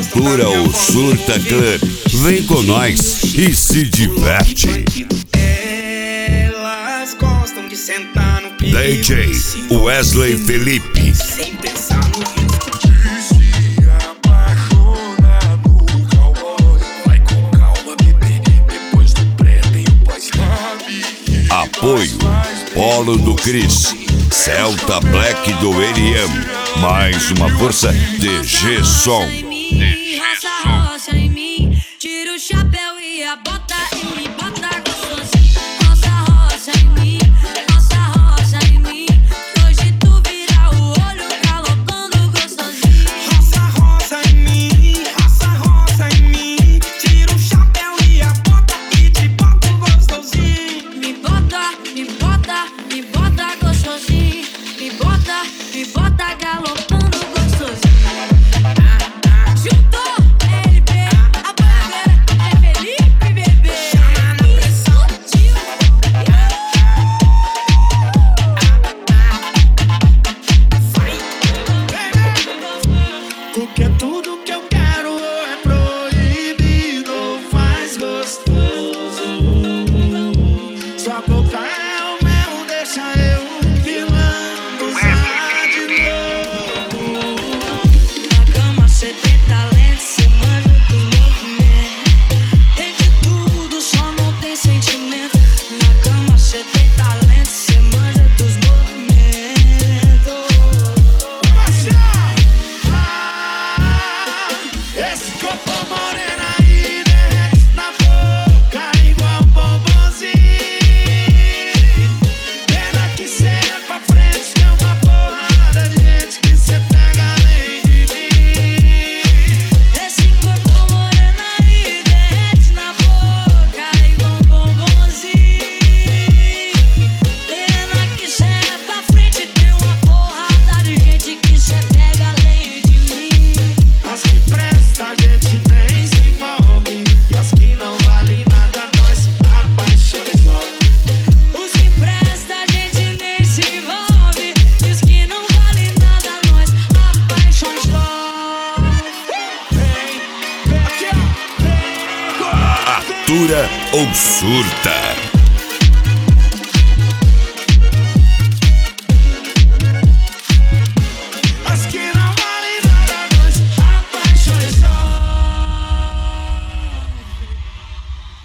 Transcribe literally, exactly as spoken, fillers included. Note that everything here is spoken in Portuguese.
Atura ou Surta Club. Vem com nós e se diverte. Elas gostam de sentar no piso. D J Wesley Felipe. Sem pensar no risco. Se apaixona no cowboy. Vai com calma, bebê. Depois do pré tem o pós-sabe. Apoio Polo do Cris, Celta Black do Eriam. Mais uma força D G Som. Roça, roça em mim, tira o chapéu e a bota e me bota gostosinho. Roça, roça em mim, roça, roça em mim. Hoje tu vira o olho galopando gostosinho. Roça, roça em mim, roça, roça em mim. Tira o chapéu e a bota e te boto gostosinho. Me bota, me bota, me bota gostosinho. Me bota, me bota galopando gostosinho. Juntou L P, a bandeira é Felipe, bebê. Explodiu. Porque tudo que eu quero é proibido, faz gostoso. Sua boca é o mel, deixa eu pilando, usar de novo. Na cama cê tem talento, cê manja do movimento. Tem de tudo, só não tem sentimento. Na cama cê tem talento, cê manja dos movimentos. Esse corpo morena aí derrete na boca igual bombonzinho. Pena que cê é pra frente, tem uma porrada de gente que cê pega além de mim. Esse corpo moreno aí derrete na boca igual um bombonzinho. Pena que cê é pra frente, tem uma porrada de gente que cê pega além de mim. As que presta a gente nem se envolve, e as que não valem nada nós apaixonamos logo. Os que presta a gente nem se envolve, e os que não valem nada nós apaixões logo. Vem, vem aqui ó, vem. Atura ou Surta.